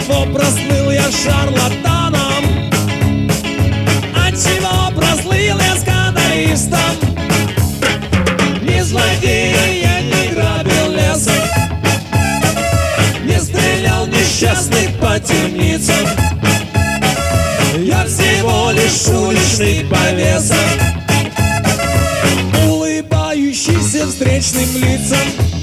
Отчего прослыл я шарлатаном? Отчего прослыл я скандалистом? Не злодей, я не грабил лесом, не стрелял несчастный по темницам. Я всего лишь уличный повеса, улыбающийся встречным лицам.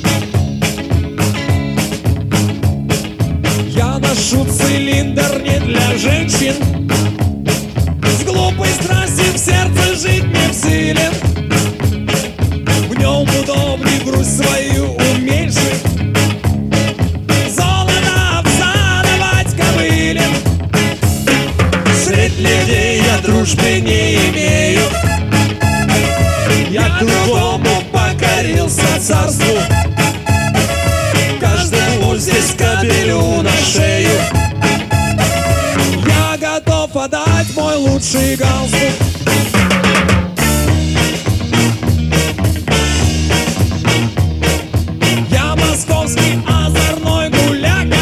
Я ношу цилиндр не для женщин, с глупой страстью в сердце жить не в силе. В нем удобней грусть свою уменьшить, золото всадовать кобыле. Средь людей я дружбы не имею, я другому покорился царству. Каждому здесь капелю на шею, я готов отдать мой лучший галстук. Я московский озорной гуляка,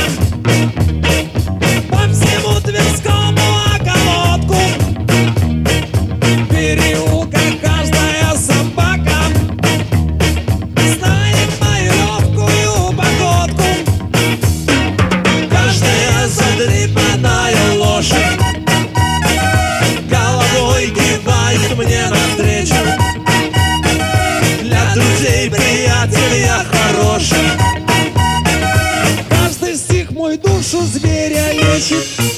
по всему Тверскому околотку. В переулках каждая собака знает мою ловкую походку. Каждая задрипанная лошадь головой кивает мне навстречу. Для друзей, приятель, я хороший. Каждый стих мой душу зверя лечит.